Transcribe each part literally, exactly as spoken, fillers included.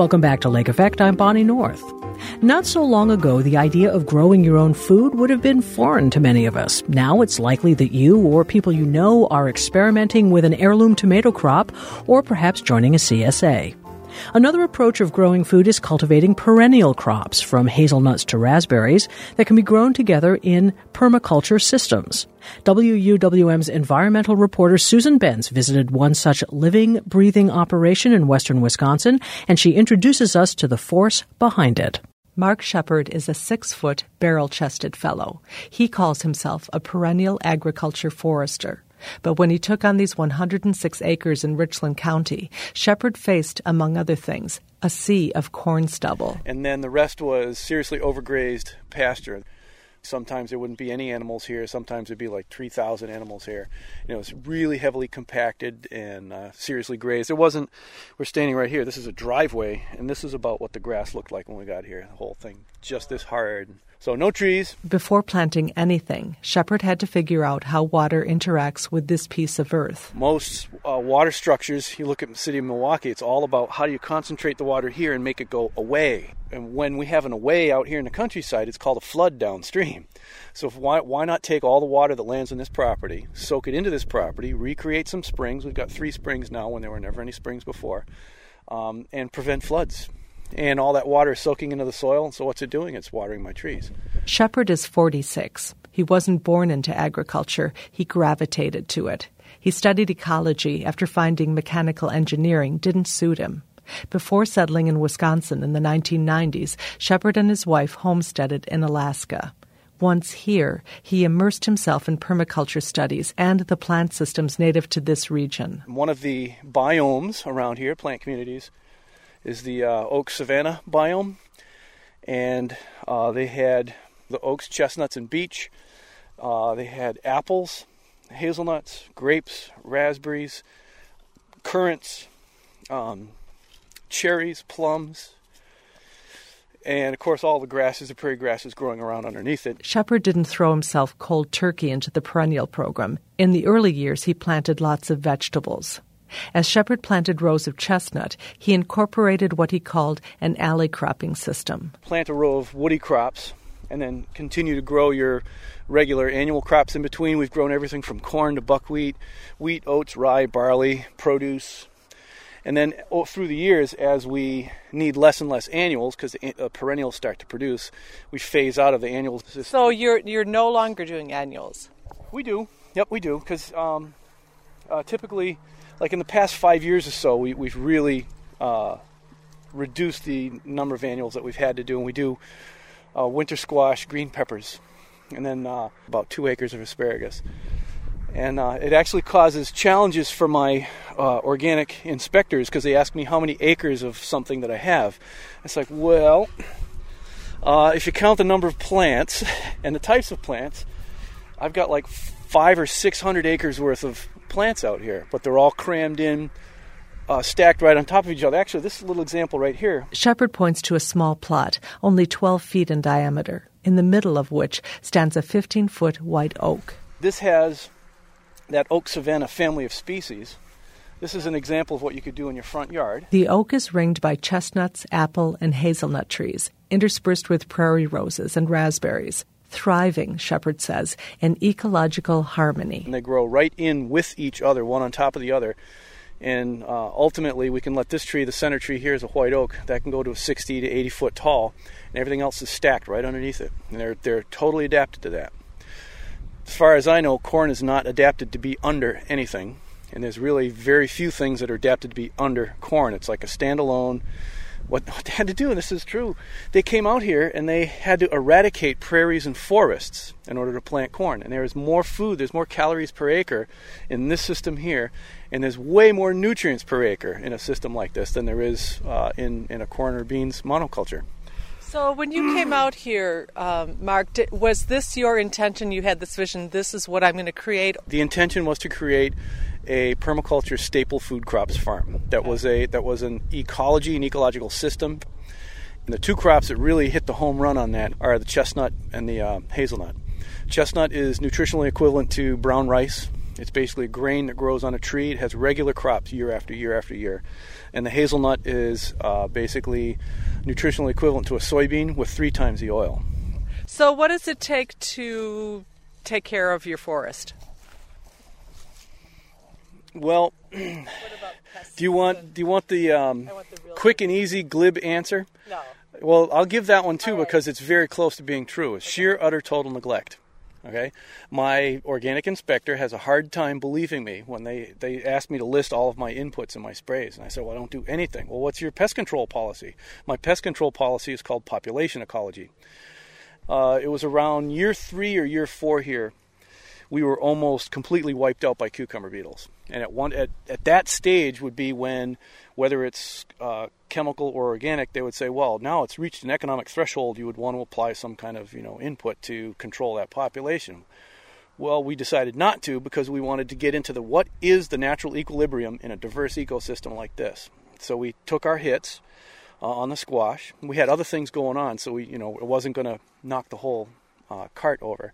Welcome back to Lake Effect. I'm Bonnie North. Not so long ago, the idea of growing your own food would have been foreign to many of us. Now it's likely that you or people you know are experimenting with an heirloom tomato crop or perhaps joining a C S A. Another approach of growing food is cultivating perennial crops, from hazelnuts to raspberries, that can be grown together in permaculture systems. W U W M's environmental reporter Susan Benz visited one such living, breathing operation in western Wisconsin, and she introduces us to the force behind it. Mark Shepard is a six-foot, barrel-chested fellow. He calls himself a perennial agriculture forester. But when he took on these one hundred six acres in Richland County, Shepard faced, among other things, a sea of corn stubble. And then the rest was seriously overgrazed pasture. Sometimes there wouldn't be any animals here. Sometimes there'd be like three thousand animals here. You know, it was really heavily compacted and uh, seriously grazed. It wasn't, we're standing right here. This is a driveway, and this is about what the grass looked like when we got here. The whole thing, just this hard. So no trees. Before planting anything, Shepard had to figure out how water interacts with this piece of earth. Most uh, water structures, you look at the city of Milwaukee, it's all about how do you concentrate the water here and make it go away. And when we have an away out here in the countryside, it's called a flood downstream. So if, why, why not take all the water that lands on this property, soak it into this property, recreate some springs. We've got three springs now when there were never any springs before, um, and prevent floods. And all that water is soaking into the soil, so what's it doing? It's watering my trees. Shepard is forty-six. He wasn't born into agriculture. He gravitated to it. He studied ecology after finding mechanical engineering didn't suit him. Before settling in Wisconsin in the nineteen nineties, Shepard and his wife homesteaded in Alaska. Once here, he immersed himself in permaculture studies and the plant systems native to this region. One of the biomes around here, plant communities, is the uh, oak savanna biome, and uh, they had the oaks, chestnuts, and beech. Uh, they had apples, hazelnuts, grapes, raspberries, currants, um, cherries, plums, and of course all the grasses, the prairie grasses growing around underneath it. Shepard didn't throw himself cold turkey into the perennial program. In the early years, he planted lots of vegetables. As Shepard planted rows of chestnut, he incorporated what he called an alley cropping system. Plant a row of woody crops and then continue to grow your regular annual crops in between. We've grown everything from corn to buckwheat, wheat, oats, rye, barley, produce. And then oh, through the years, as we need less and less annuals, because the uh, perennials start to produce, we phase out of the annuals. So you're you're no longer doing annuals? We do. Yep, we do. Because um, uh, typically, like in the past five years or so, we, we've really uh, reduced the number of annuals that we've had to do. And we do uh, winter squash, green peppers, and then uh, about two acres of asparagus. And uh, it actually causes challenges for my uh, organic inspectors because they ask me how many acres of something that I have. It's like, well, uh, if you count the number of plants and the types of plants, I've got like five or six hundred acres worth of plants out here, but they're all crammed in, uh, stacked right on top of each other. Actually, this little example right here. Shepard points to a small plot, only twelve feet in diameter, in the middle of which stands a fifteen-foot white oak. This has that oak savanna family of species. This is an example of what you could do in your front yard. The oak is ringed by chestnuts, apple, and hazelnut trees, interspersed with prairie roses and raspberries. Thriving, Shepard says, in ecological harmony. And they grow right in with each other, one on top of the other. And uh, ultimately, we can let this tree, the center tree here is a white oak, that can go to a sixty to eighty foot tall, and everything else is stacked right underneath it. And they're, they're totally adapted to that. As far as I know, corn is not adapted to be under anything, and there's really very few things that are adapted to be under corn. It's like a standalone. What, what they had to do, and this is true, they came out here and they had to eradicate prairies and forests in order to plant corn. And there is more food, there's more calories per acre in this system here, and there's way more nutrients per acre in a system like this than there is uh, in, in a corn or beans monoculture. So when you came out here, um, Mark, did, was this your intention? You had this vision, this is what I'm going to create? The intention was to create a permaculture staple food crops farm. That okay. was a that was an ecology and ecological system. And the two crops that really hit the home run on that are the chestnut and the uh, hazelnut. Chestnut is nutritionally equivalent to brown rice, It's basically a grain that grows on a tree. It has regular crops year after year after year. And the hazelnut is uh, basically nutritionally equivalent to a soybean with three times the oil. So what does it take to take care of your forest? Well, What about pests? do you want do you want the, um, I want the real quick and easy glib answer? No. Well, I'll give that one too All right. because it's very close to being true. It's sheer, utter, total neglect. Okay, my organic inspector has a hard time believing me when they, they ask me to list all of my inputs in my sprays. And I said, well, I don't do anything. Well, what's your pest control policy? My pest control policy is called population ecology. Uh, it was around year three or year four here, we were almost completely wiped out by cucumber beetles. And at one at, at that stage would be when, whether it's uh, chemical or organic, they would say, well, now it's reached an economic threshold, you would want to apply some kind of, you know, input to control that population. Well, we decided not to because we wanted to get into the what is the natural equilibrium in a diverse ecosystem like this. So we took our hits uh, on the squash. We had other things going on, so we, you know, it wasn't going to knock the whole uh, cart over.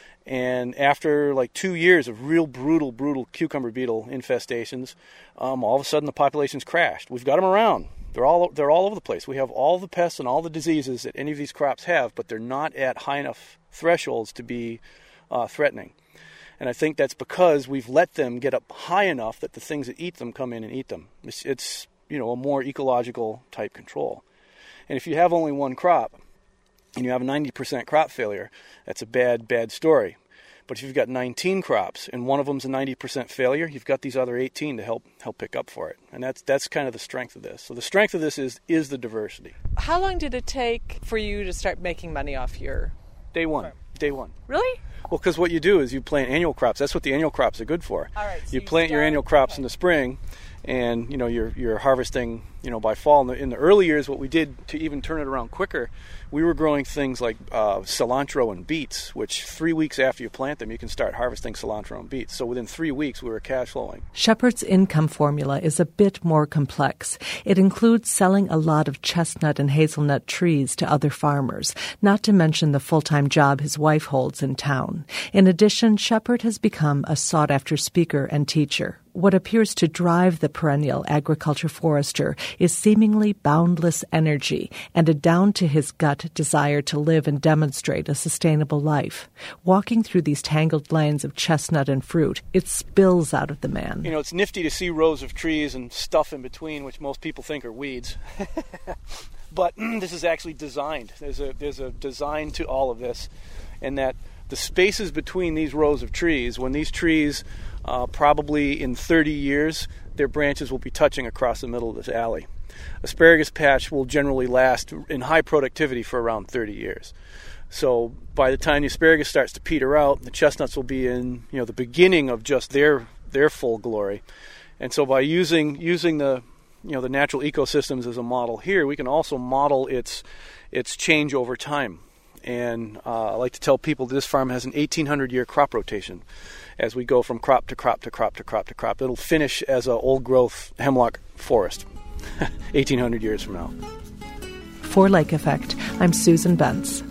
And after like two years of real brutal, brutal cucumber beetle infestations, um, all of a sudden the population's crashed. We've got them around. They're all they're all over the place. We have all the pests and all the diseases that any of these crops have, but they're not at high enough thresholds to be uh, threatening. And I think that's because we've let them get up high enough that the things that eat them come in and eat them. It's, it's you know a more ecological type control. And if you have only one crop, and you have a ninety percent crop failure, that's a bad, bad story. But if you've got nineteen crops and one of them's a ninety percent failure, you've got these other eighteen to help help pick up for it. And that's that's kind of the strength of this. So the strength of this is is the diversity. How long did it take for you to start making money off your... Day one. Farm. Day one. Really? Well, because what you do is you plant annual crops. That's what the annual crops are good for. All right, so you you plant your start- annual crops okay. in the spring, and you know you're you're harvesting you know by fall. In the, in the early years, what we did to even turn it around quicker, we were growing things like uh, cilantro and beets, which three weeks after you plant them, you can start harvesting cilantro and beets. So within three weeks, we were cash flowing. Shepard's income formula is a bit more complex. It includes selling a lot of chestnut and hazelnut trees to other farmers, not to mention the full-time job his wife holds in town. In addition, Shepard has become a sought-after speaker and teacher. What appears to drive the perennial agriculture forester is seemingly boundless energy and a down-to-his-gut desire to live and demonstrate a sustainable life. Walking through these tangled lanes of chestnut and fruit, it spills out of the man. You know, it's nifty to see rows of trees and stuff in between, which most people think are weeds. But this is actually designed. There's a there's a design to all of this, and that the spaces between these rows of trees, when these trees, uh, probably in thirty years, their branches will be touching across the middle of this alley. Asparagus patch will generally last in high productivity for around thirty years. So by the time the asparagus starts to peter out, the chestnuts will be in you know the beginning of just their their full glory. And so by using using the you know the natural ecosystems as a model here, we can also model its its change over time. And uh, I like to tell people that this farm has an eighteen hundred year crop rotation as we go from crop to crop to crop to crop to crop. It'll finish as an old growth hemlock forest eighteen hundred years from now. For Lake Effect, I'm Susan Bentz.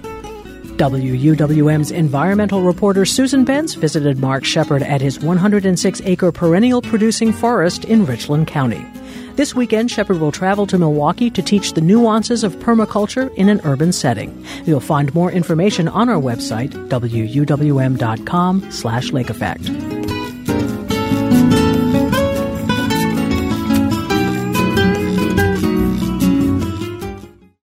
W U W M's environmental reporter Susan Bentz visited Mark Shepard at his one hundred six acre perennial producing forest in Richland County. This weekend, Shepard will travel to Milwaukee to teach the nuances of permaculture in an urban setting. You'll find more information on our website, W U W M dot com slash lake effect.